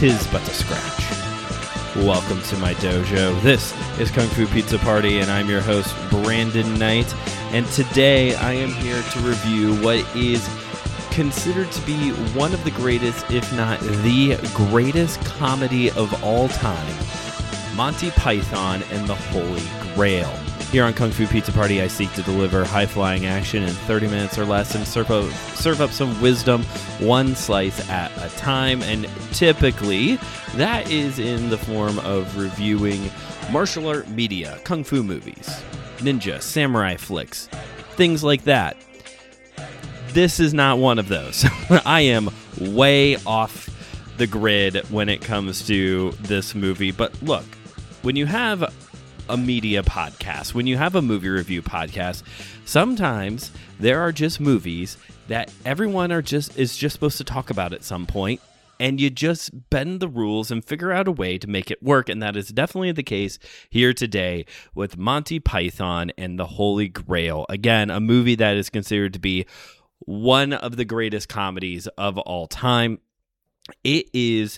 'tis but a scratch. Welcome to my dojo. This is Kung Fu Pizza Party, and I'm your host, Brandon Knight. And today I am here to review what is considered to be one of the greatest, if not the greatest comedy of all time, Monty Python and the Holy Grail. Here on Kung Fu Pizza Party, I seek to deliver high-flying action in 30 minutes or less and serve up some wisdom one slice at a time. And typically, that is in the form of reviewing martial art media, kung fu movies, ninja, samurai flicks, things like that. This is not one of those. I am way off the grid when it comes to this movie. But look, when you have a media podcast, when you have a movie review podcast, sometimes there are just movies that everyone is just supposed to talk about at some point, and you just bend the rules and figure out a way to make it work. And that is definitely the case here today with Monty Python and the Holy Grail. Again, a movie that is considered to be one of the greatest comedies of all time. It is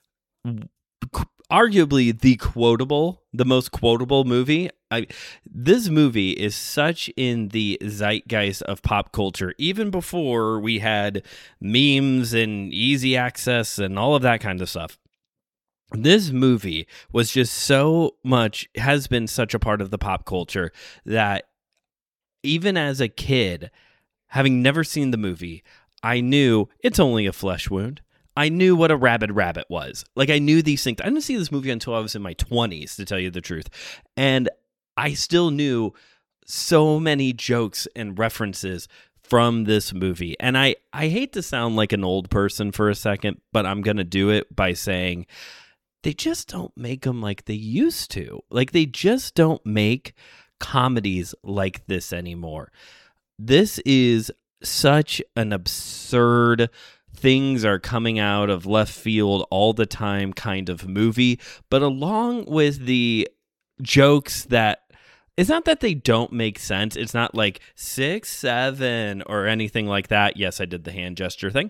arguably the most quotable movie. This movie is such in the zeitgeist of pop culture, even before we had memes and easy access and all of that kind of stuff. This movie was just has been such a part of the pop culture that even as a kid, having never seen the movie, I knew it's only a flesh wound. I knew what a rabid rabbit was. Like, I knew these things. I didn't see this movie until I was in my 20s, to tell you the truth. And I still knew so many jokes and references from this movie. And I hate to sound like an old person for a second, but I'm going to do it by saying they just don't make them like they used to. Like, they just don't make comedies like this anymore. This is such an absurd, things are coming out of left field all the time kind of movie, but along with the jokes that it's not that they don't make sense. It's not like 6, 7 or anything like that. Yes, I did the hand gesture thing.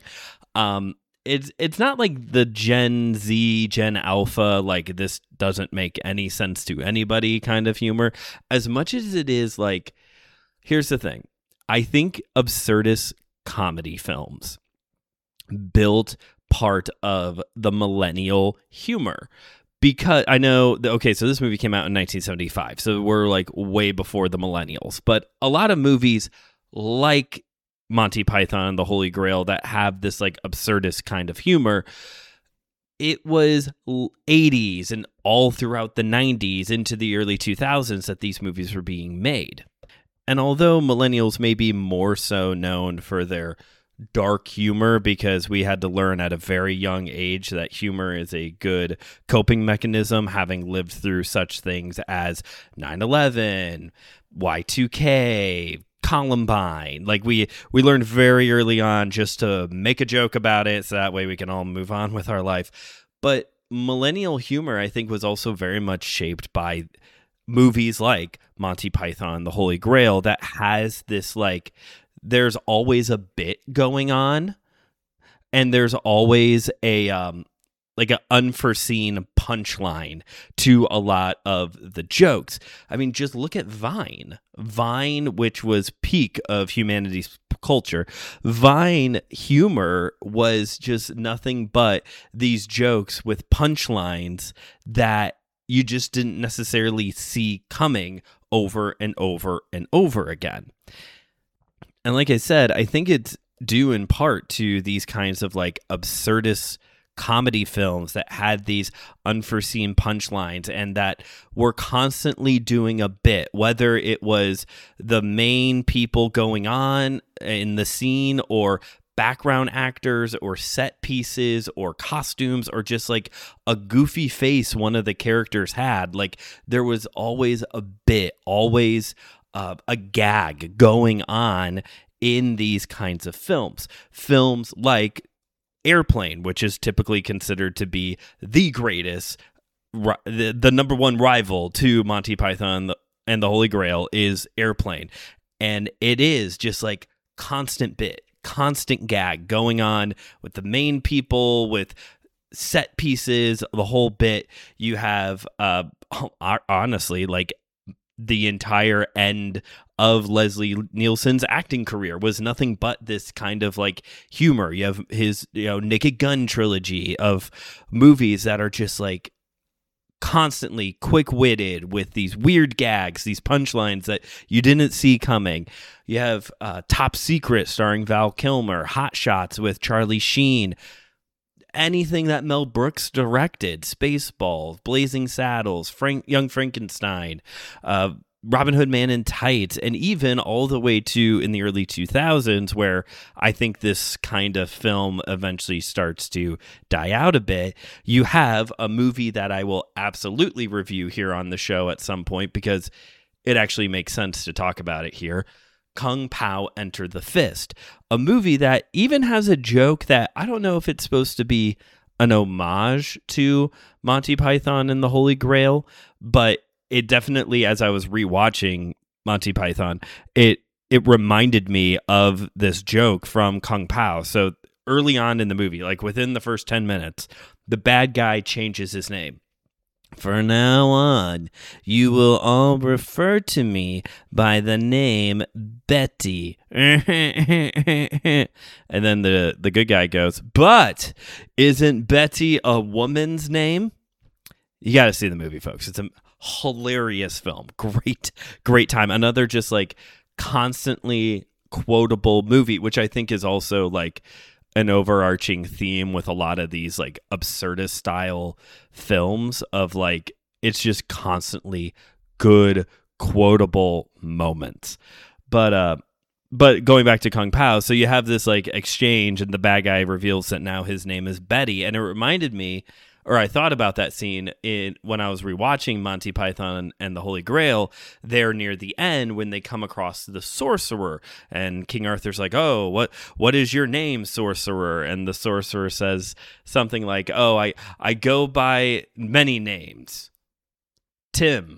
It's not like the Gen Z, Gen Alpha, like this doesn't make any sense to anybody kind of humor, as much as it is like, here's the thing. I think absurdist comedy films built part of the millennial humor, because I know so this movie came out in 1975, so we're like way before the millennials, but a lot of movies like Monty Python and the Holy Grail that have this like absurdist kind of humor, it was 80s and all throughout the 90s into the early 2000s that these movies were being made. And although millennials may be more so known for their dark humor, because we had to learn at a very young age that humor is a good coping mechanism, having lived through such things as 9/11, Y2K, Columbine. Like we learned very early on just to make a joke about it so that way we can all move on with our life. But millennial humor, I think, was also very much shaped by movies like Monty Python, the Holy Grail, that has this like, there's always a bit going on, and there's always a like an unforeseen punchline to a lot of the jokes. I mean, just look at Vine, which was peak of humanity's culture. Vine humor was just nothing but these jokes with punchlines that you just didn't necessarily see coming over and over and over again. And like I said, I think it's due in part to these kinds of like absurdist comedy films that had these unforeseen punchlines and that were constantly doing a bit, whether it was the main people going on in the scene or background actors or set pieces or costumes or just like a goofy face one of the characters had. Like, there was always a bit, always a gag going on in these kinds of films. Films like Airplane, which is typically considered to be the greatest, the number one rival to Monty Python and the Holy Grail is Airplane. And it is just like constant bit, constant gag going on with the main people, with set pieces, the whole bit. You have honestly, like, the entire end of Leslie Nielsen's acting career was nothing but this kind of like humor. You have his, Naked Gun trilogy of movies that are just like constantly quick-witted with these weird gags, these punchlines that you didn't see coming. You have Top Secret starring Val Kilmer, Hot Shots with Charlie Sheen, anything that Mel Brooks directed, Spaceballs, Blazing Saddles, Young Frankenstein, Robin Hood Man in Tights, and even all the way to in the early 2000s, where I think this kind of film eventually starts to die out a bit. You have a movie that I will absolutely review here on the show at some point because it actually makes sense to talk about it here. Kung Pao Enter the Fist, a movie that even has a joke that I don't know if it's supposed to be an homage to Monty Python and the Holy Grail, but it definitely, as I was rewatching Monty Python, it reminded me of this joke from Kung Pao. So early on in the movie, like within the first 10 minutes, the bad guy changes his name. "From now on, you will all refer to me by the name Betty." And then the good guy goes, "But isn't Betty a woman's name?" You got to see the movie, folks. It's a hilarious film. Great time. Another just like constantly quotable movie, which I think is also like an overarching theme with a lot of these like absurdist style films of like, it's just constantly good quotable moments. But going back to Kung Pao, so you have this like exchange and the bad guy reveals that now his name is Betty. And it reminded me, or I thought about that scene when I was rewatching Monty Python and the Holy Grail there near the end when they come across the sorcerer and King Arthur's like, "Oh, what is your name, sorcerer?" And the sorcerer says something like, "Oh, I go by many names. Tim."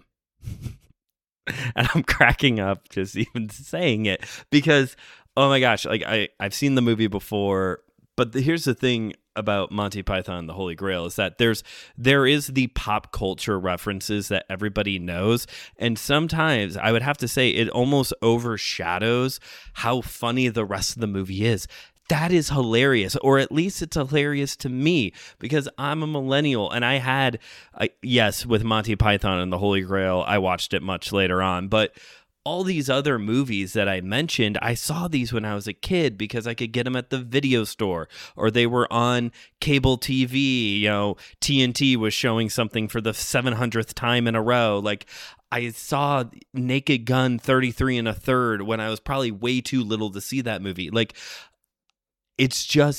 And I'm cracking up just even saying it because, oh my gosh, like I've seen the movie before, but here's the thing about Monty Python and the Holy Grail is that there is the pop culture references that everybody knows, and sometimes I would have to say it almost overshadows how funny the rest of the movie is. That is hilarious, or at least it's hilarious to me because I'm a millennial and yes, with Monty Python and the Holy Grail, I watched it much later on, but all these other movies that I mentioned, I saw these when I was a kid because I could get them at the video store or they were on cable TV. TNT was showing something for the 700th time in a row. Like I saw Naked Gun 33 and a third when I was probably way too little to see that movie. Like it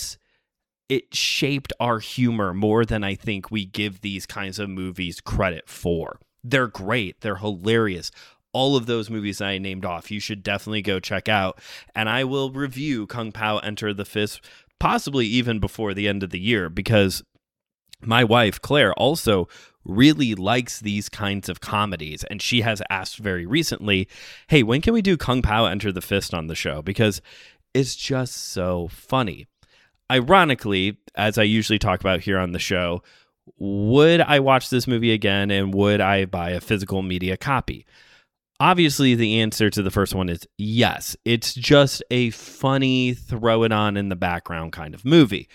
shaped our humor more than I think we give these kinds of movies credit for. They're great. They're hilarious. All of those movies I named off, you should definitely go check out. And I will review Kung Pao Enter the Fist possibly even before the end of the year because my wife, Claire, also really likes these kinds of comedies. And she has asked very recently, "Hey, when can we do Kung Pao Enter the Fist on the show?" Because it's just so funny. Ironically, as I usually talk about here on the show, would I watch this movie again and would I buy a physical media copy? Obviously, the answer to the first one is yes. It's just a funny, throw it on in the background kind of movie.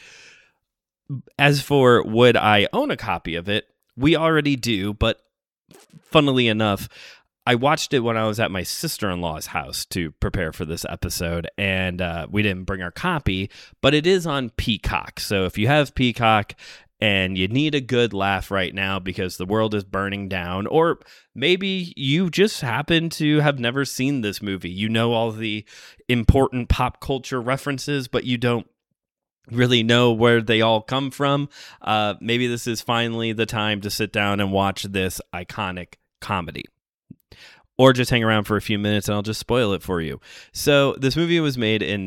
As for would I own a copy of it, we already do, but funnily enough, I watched it when I was at my sister-in-law's house to prepare for this episode, and we didn't bring our copy, but it is on Peacock. So if you have Peacock and you need a good laugh right now because the world is burning down, or maybe you just happen to have never seen this movie. You know all the important pop culture references, but you don't really know where they all come from. Maybe this is finally the time to sit down and watch this iconic comedy. Or just hang around for a few minutes and I'll just spoil it for you. So this movie was made in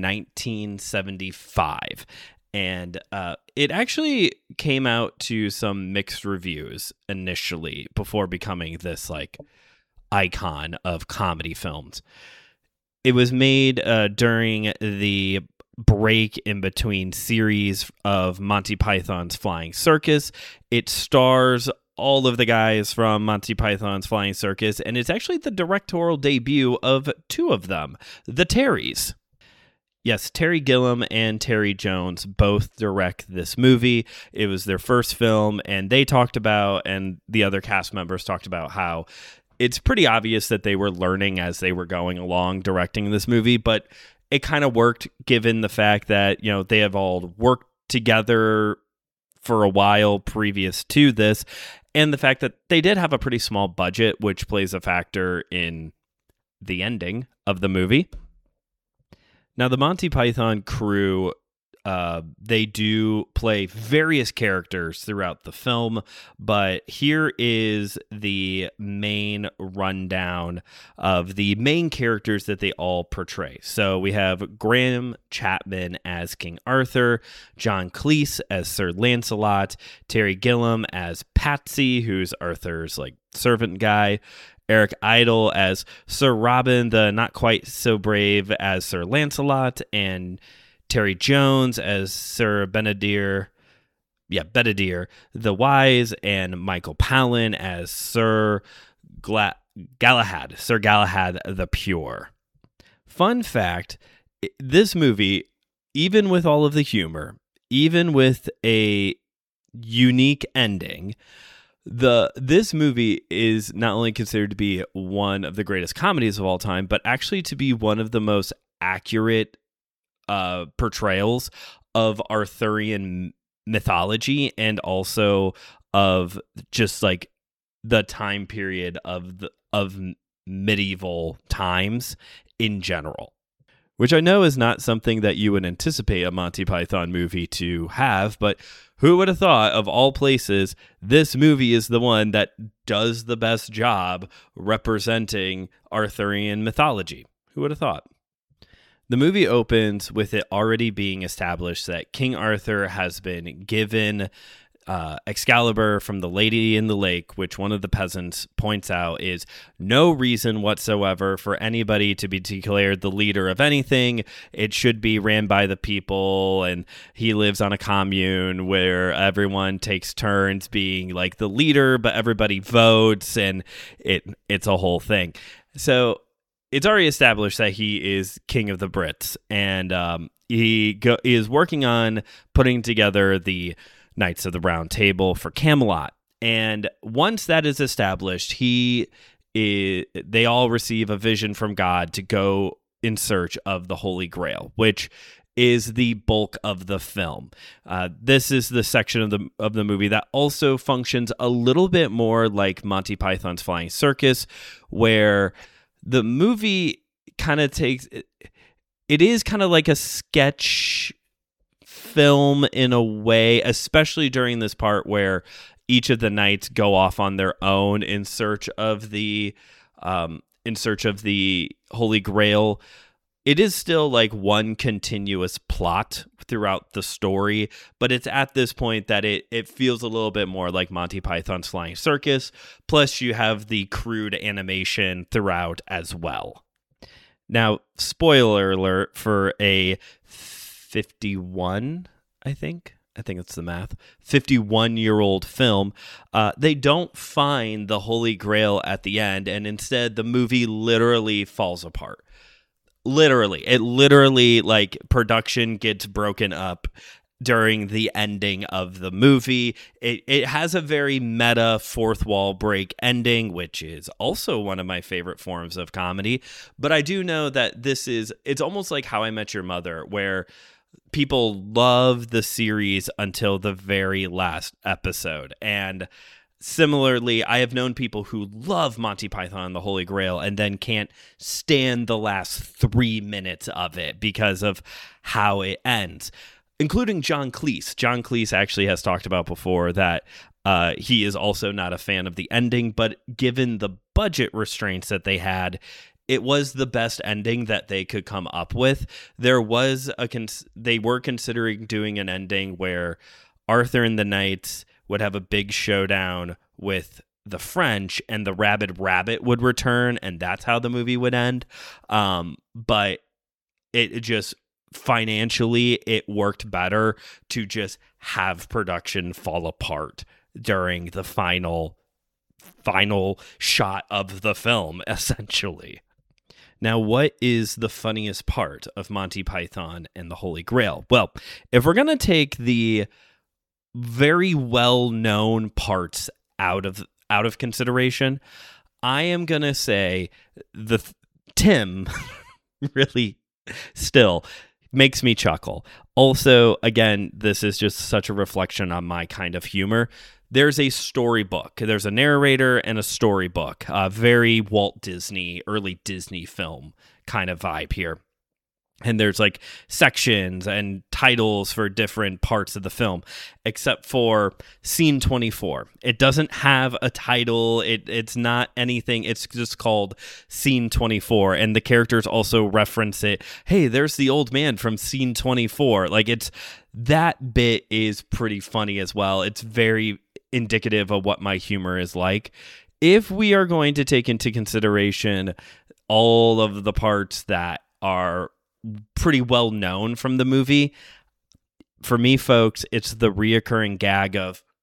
1975. And it actually came out to some mixed reviews initially before becoming this like icon of comedy films. It was made during the break in between series of Monty Python's Flying Circus. It stars all of the guys from Monty Python's Flying Circus, and it's actually the directorial debut of two of them, the Terrys. Yes, Terry Gilliam and Terry Jones both direct this movie. It was their first film, and they talked about, and the other cast members talked about, how it's pretty obvious that they were learning as they were going along directing this movie, but it kind of worked given the fact that, you know, they have all worked together for a while previous to this, and the fact that they did have a pretty small budget, which plays a factor in the ending of the movie. Now, the Monty Python crew, they do play various characters throughout the film, but here is the main rundown of the main characters that they all portray. So we have Graham Chapman as King Arthur, John Cleese as Sir Lancelot, Terry Gilliam as Patsy, who's Arthur's like servant guy, Eric Idle as Sir Robin, the not quite so brave, as Sir Lancelot, and Terry Jones as Sir Bedivere the Wise, and Michael Palin as Sir Galahad the Pure. Fun fact, this movie, even with all of the humor, even with a unique ending, this movie is not only considered to be one of the greatest comedies of all time, but actually to be one of the most accurate portrayals of Arthurian mythology, and also of just like the time period of medieval times in general. Which I know is not something that you would anticipate a Monty Python movie to have, but who would have thought, of all places, this movie is the one that does the best job representing Arthurian mythology? Who would have thought? The movie opens with it already being established that King Arthur has been given Excalibur from the Lady in the Lake, which one of the peasants points out is no reason whatsoever for anybody to be declared the leader of anything. It should be ran by the people, and he lives on a commune where everyone takes turns being like the leader, but everybody votes, and it's a whole thing. So it's already established that he is king of the Brits, and he is working on putting together the Knights of the Round Table for Camelot. And once that is established, they all receive a vision from God to go in search of the Holy Grail, which is the bulk of the film. This is the section of the movie that also functions a little bit more like Monty Python's Flying Circus, where the movie kind of takes it is kind of like a sketch film in a way, especially during this part where each of the knights go off on their own in search of the Holy Grail. It is still like one continuous plot throughout the story, but it's at this point that it feels a little bit more like Monty Python's Flying Circus. Plus, you have the crude animation throughout as well. Now, spoiler alert for a 51, I think it's the math, 51-year-old film, they don't find the Holy Grail at the end, and instead the movie literally falls apart. Literally, like, production gets broken up during the ending of the movie. It has a very meta fourth wall break ending, which is also one of my favorite forms of comedy. But I do know that it's almost like How I Met Your Mother, where people love the series until the very last episode. And similarly, I have known people who love Monty Python and the Holy Grail and then can't stand the last 3 minutes of it because of how it ends, including John Cleese. John Cleese actually has talked about before that he is also not a fan of the ending, but given the budget restraints that they had, it was the best ending that they could come up with. They were considering doing an ending where Arthur and the Knights would have a big showdown with the French, and the rabid rabbit would return, and that's how the movie would end. But it just financially it worked better to just have production fall apart during the final shot of the film, essentially. Now, what is the funniest part of Monty Python and the Holy Grail? Well, if we're going to take the very well-known parts out of consideration, I am going to say Tim really still makes me chuckle. Also, again, this is just such a reflection on my kind of humor. There's a storybook. There's a narrator and a storybook. Very Walt Disney, early Disney film kind of vibe here. And there's like sections and titles for different parts of the film, except for Scene 24. It doesn't have a title. It's not anything. It's just called Scene 24. And the characters also reference it. Hey, there's the old man from Scene 24. Like, that bit is pretty funny as well. It's very indicative of what my humor is like. If we are going to take into consideration all of the parts that are pretty well known from the movie, for me, folks, it's the reoccurring gag of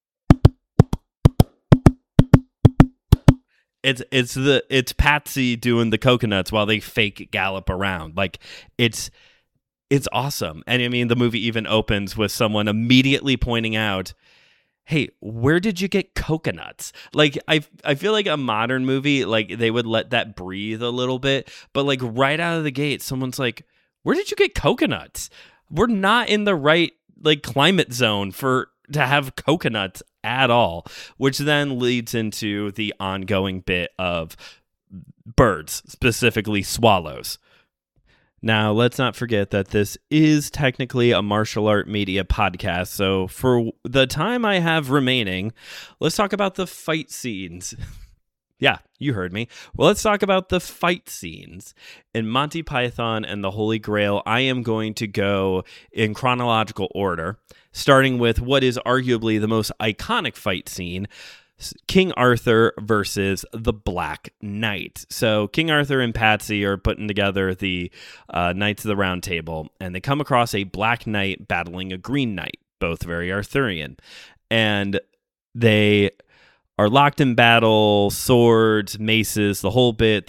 it's Patsy doing the coconuts while they fake gallop around. Like, it's awesome. And I mean, the movie even opens with someone immediately pointing out, hey, where did you get coconuts? Like, I feel like a modern movie, like, they would let that breathe a little bit, but like right out of the gate, someone's like, where did you get coconuts? We're not in the right like climate zone to have coconuts at all, which then leads into the ongoing bit of birds, specifically swallows. Now, let's not forget that this is technically a martial art media podcast, so for the time I have remaining, let's talk about the fight scenes. Yeah, you heard me. Well, let's talk about the fight scenes. In Monty Python and the Holy Grail, I am going to go in chronological order, starting with what is arguably the most iconic fight scene, King Arthur versus the Black Knight. So King Arthur and Patsy are putting together the Knights of the Round Table, and they come across a Black Knight battling a Green Knight, both very Arthurian. And they are locked in battle, swords, maces, the whole bit.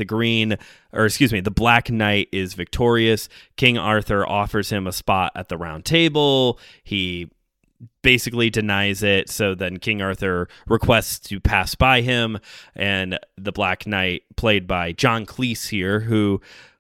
The Black Knight is victorious. King Arthur offers him a spot at the Round Table. He basically denies it, so then King Arthur requests to pass by him, and the Black Knight, played by John Cleese here, who,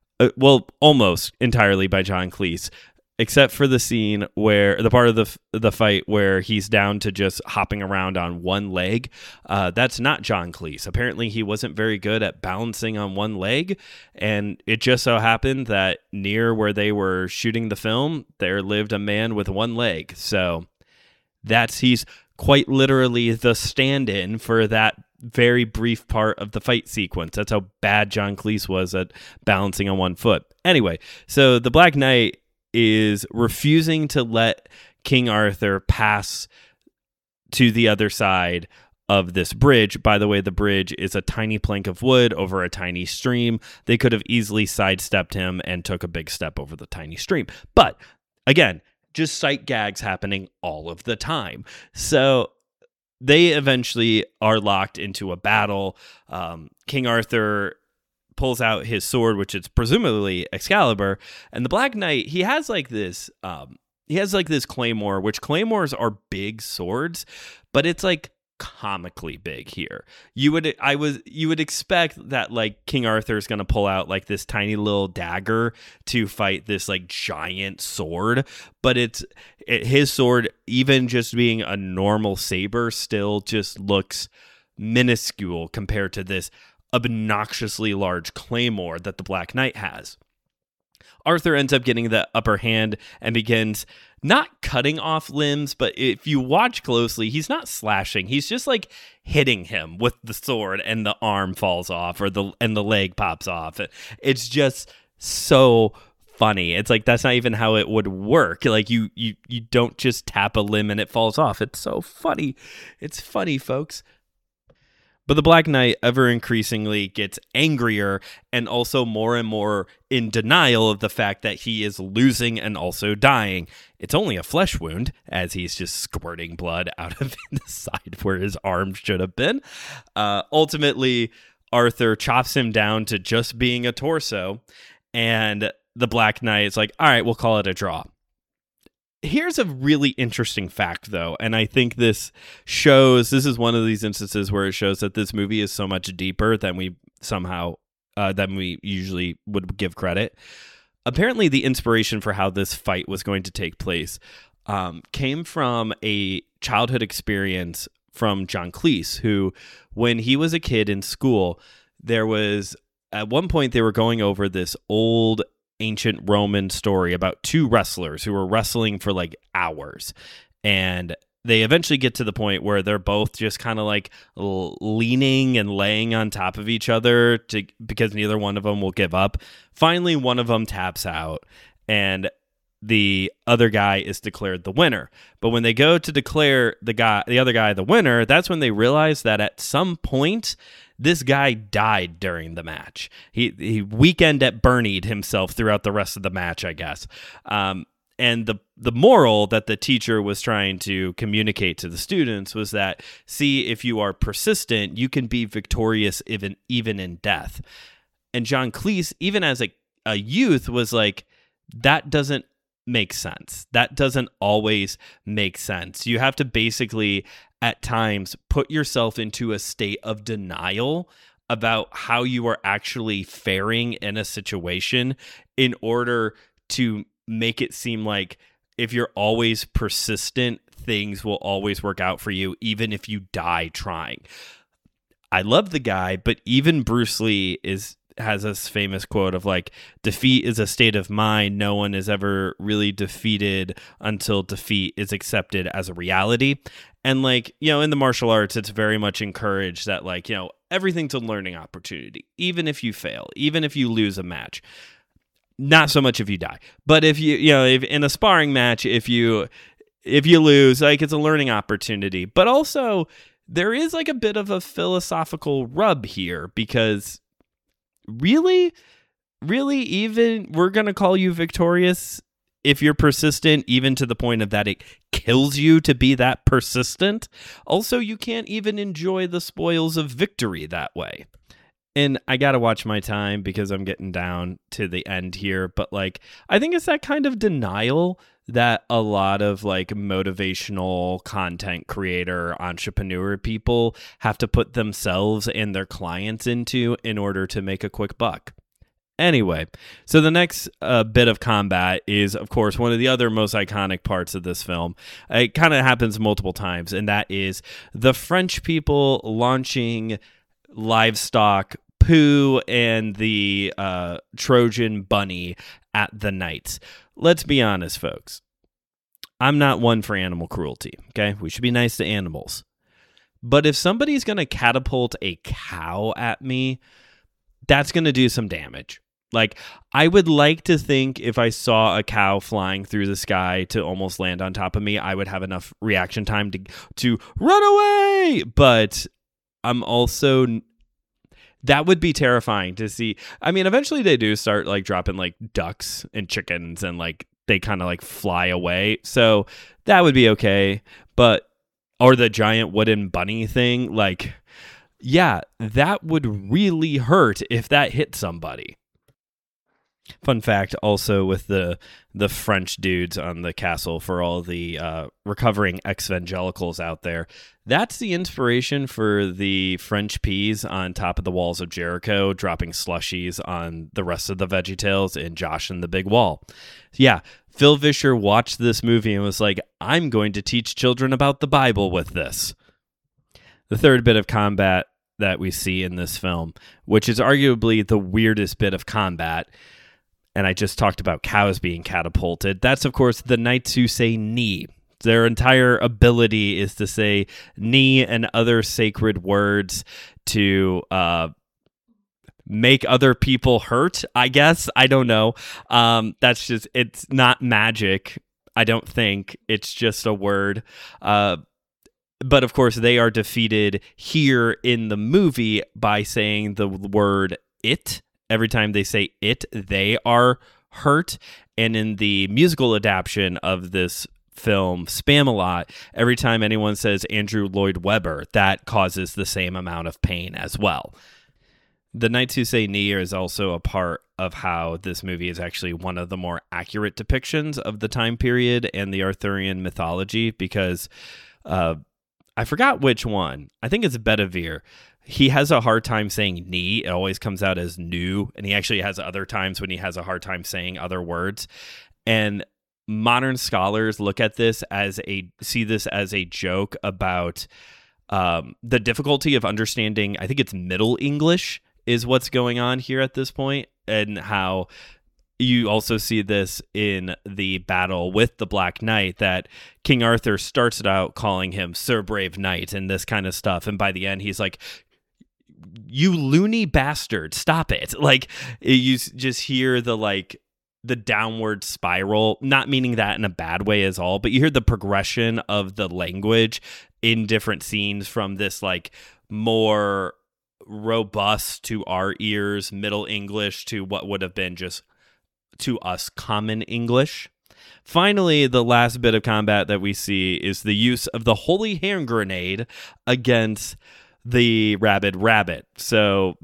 almost entirely by John Cleese, except for the scene where the part of the fight where he's down to just hopping around on one leg. That's not John Cleese. Apparently he wasn't very good at balancing on one leg, and it just so happened that near where they were shooting the film, there lived a man with one leg. So he's quite literally the stand-in for that very brief part of the fight sequence. That's how bad John Cleese was at balancing on one foot. Anyway, so the Black Knight is refusing to let King Arthur pass to the other side of this bridge. By the way, the bridge is a tiny plank of wood over a tiny stream. They could have easily sidestepped him and took a big step over the tiny stream. But again, just sight gags happening all of the time. So they eventually are locked into a battle. King Arthur pulls out his sword, which is presumably Excalibur, and the Black Knight, he has like this claymore, which claymores are big swords, but it's like comically big here. You would expect that like King Arthur is going to pull out like this tiny little dagger to fight this like giant sword, but his sword, even just being a normal saber, still just looks minuscule compared to this obnoxiously large claymore that the Black Knight has. Arthur ends up getting the upper hand and begins not cutting off limbs, but if you watch closely, he's not slashing. He's just like hitting him with the sword, and the arm falls off, and the leg pops off. It's just so funny. It's like that's not even how it would work. Like you don't just tap a limb and it falls off. It's so funny. It's funny, folks. But the Black Knight ever increasingly gets angrier and also more and more in denial of the fact that he is losing and also dying. It's only a flesh wound, as he's just squirting blood out of the side where his arm should have been. Ultimately, Arthur chops him down to just being a torso, and the Black Knight is like, all right, we'll call it a draw. Here's a really interesting fact, though, and I think this is one of these instances where it shows that this movie is so much deeper than we usually would give credit. Apparently, the inspiration for how this fight was going to take place came from a childhood experience from John Cleese, who, when he was a kid in school, there was, at one point, they were going over this old ancient Roman story about two wrestlers who were wrestling for like hours, and they eventually get to the point where they're both just kind of like leaning and laying on top of each other because neither one of them will give up. Finally, one of them taps out, and the other guy is declared the winner. But when they go to declare the other guy the winner, that's when they realize that at some point this guy died during the match. He weekend at Bernie'd himself throughout the rest of the match, I guess. And the moral that the teacher was trying to communicate to the students was that, see, if you are persistent, you can be victorious even in death. And John Cleese, even as a youth, was like, that doesn't make sense. That doesn't always make sense. You have to basically, at times, put yourself into a state of denial about how you are actually faring in a situation in order to make it seem like if you're always persistent, things will always work out for you, even if you die trying. I love the guy, but even Bruce Lee has this famous quote of like, defeat is a state of mind. No one is ever really defeated until defeat is accepted as a reality. And like, in the martial arts, it's very much encouraged that like, everything's a learning opportunity, even if you fail, even if you lose a match. Not so much if you die, but if if in a sparring match, if you lose, like, it's a learning opportunity. But also there is like a bit of a philosophical rub here, because really, even we're going to call you victorious if you're persistent, even to the point of that it kills you to be that persistent. Also, you can't even enjoy the spoils of victory that way. And I got to watch my time because I'm getting down to the end here. But like, I think it's that kind of denial that a lot of like motivational content creator, entrepreneur people have to put themselves and their clients into in order to make a quick buck. Anyway, so the next bit of combat is, of course, one of the other most iconic parts of this film. It kind of happens multiple times, and that is the French people launching livestock poo and the Trojan bunny at the knights. Let's be honest, folks. I'm not one for animal cruelty, okay? We should be nice to animals. But if somebody's going to catapult a cow at me, that's going to do some damage. Like, I would like to think if I saw a cow flying through the sky to almost land on top of me, I would have enough reaction time to run away. But I'm also... that would be terrifying to see. I mean, eventually they do start like dropping like ducks and chickens and like they kind of like fly away. So that would be okay. But, or the giant wooden bunny thing, like, yeah, that would really hurt if that hit somebody. Fun fact also with the French dudes on the castle, for all the recovering ex-evangelicals out there, that's the inspiration for the French peas on top of the walls of Jericho, dropping slushies on the rest of the VeggieTales in Josh and the Big Wall. Yeah, Phil Vischer watched this movie and was like, I'm going to teach children about the Bible with this. The third bit of combat that we see in this film, which is arguably the weirdest bit of combat, and I just talked about cows being catapulted. That's, of course, the knights who say knee. Their entire ability is to say knee and other sacred words to make other people hurt, I guess. I don't know. That's just, it's not magic, I don't think. It's just a word. But of course, they are defeated here in the movie by saying the word it. Every time they say it, they are hurt. And in the musical adaptation of this film, Spamalot, every time anyone says Andrew Lloyd Webber, that causes the same amount of pain as well. The Knights Who Say Ni is also a part of how this movie is actually one of the more accurate depictions of the time period and the Arthurian mythology, because I forgot which one. I think it's Bedivere. He has a hard time saying ni. It always comes out as new. And he actually has other times when he has a hard time saying other words. And modern scholars look at this see this as a joke about the difficulty of understanding. I think it's Middle English is what's going on here at this point, and how you also see this in the battle with the Black Knight, that King Arthur starts it out calling him Sir Brave Knight and this kind of stuff. And by the end, he's like, you loony bastard, stop it. Like, you just hear the downward spiral, not meaning that in a bad way at all, but you hear the progression of the language in different scenes, from this like more robust to our ears Middle English to what would have been just to us common English. Finally, the last bit of combat that we see is the use of the holy hand grenade against the rabid rabbit. So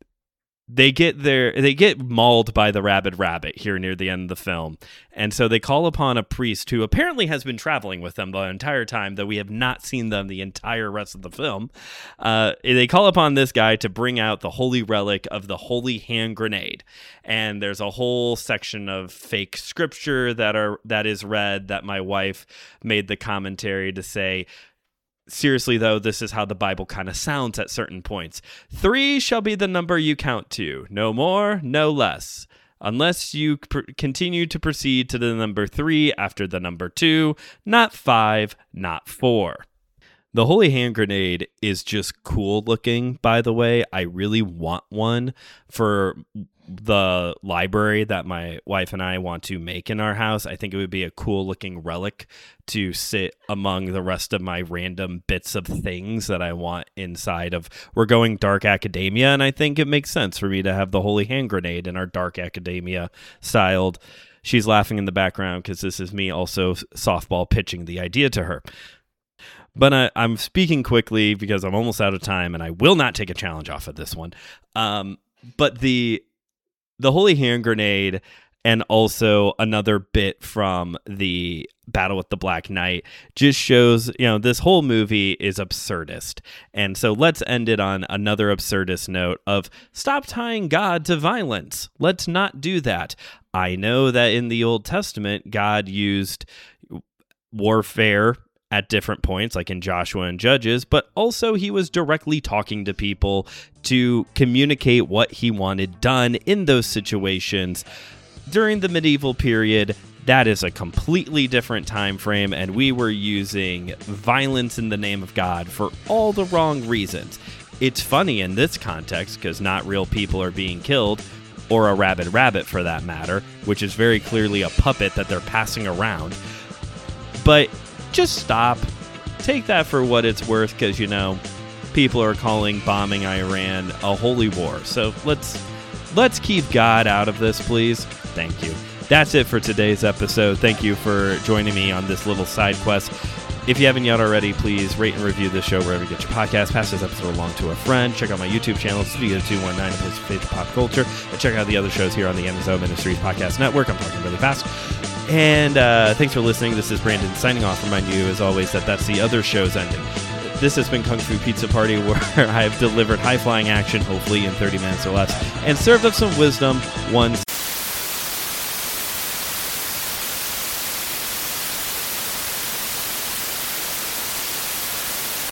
they get mauled by the rabid rabbit here near the end of the film. And so they call upon a priest who apparently has been traveling with them the entire time, though we have not seen them the entire rest of the film. They call upon this guy to bring out the holy relic of the holy hand grenade. And there's a whole section of fake scripture that is read, that my wife made the commentary to say, seriously, though, this is how the Bible kind of sounds at certain points. 3 shall be the number you count to, no more, no less, unless you continue to proceed to the number 3 after the number 2, not 5, not 4. The holy hand grenade is just cool looking, by the way. I really want one for the library that my wife and I want to make in our house. I think it would be a cool looking relic to sit among the rest of my random bits of things that I want inside of. We're going dark academia, and I think it makes sense for me to have the holy hand grenade in our dark academia styled. She's laughing in the background because this is me also softball pitching the idea to her. But I'm speaking quickly because I'm almost out of time, and I will not take a challenge off of this one. But the holy hand grenade, and also another bit from the battle with the Black Knight, just shows, this whole movie is absurdist. And so let's end it on another absurdist note of stop tying God to violence. Let's not do that. I know that in the Old Testament, God used warfare at different points, like in Joshua and Judges, but also he was directly talking to people to communicate what he wanted done in those situations. During the medieval period, that is a completely different time frame, and we were using violence in the name of God for all the wrong reasons. It's funny in this context because not real people are being killed, or a rabid rabbit for that matter, which is very clearly a puppet that they're passing around. But just stop. Take that for what it's worth, because, people are calling bombing Iran a holy war. So let's keep God out of this, please. Thank you. That's it for today's episode. Thank you for joining me on this little side quest. If you haven't yet already, please rate and review this show wherever you get your podcast. Pass this episode along to a friend. Check out my YouTube channel, Studio 219, a place for faith pop culture. And check out the other shows here on the Amazon Ministries Podcast Network. I'm talking really fast. And thanks for listening. This is Brandon signing off. Remind you, as always, that's the other show's ending. This has been Kung Fu Pizza Party, where I've delivered high-flying action, hopefully in 30 minutes or less, and served up some wisdom once.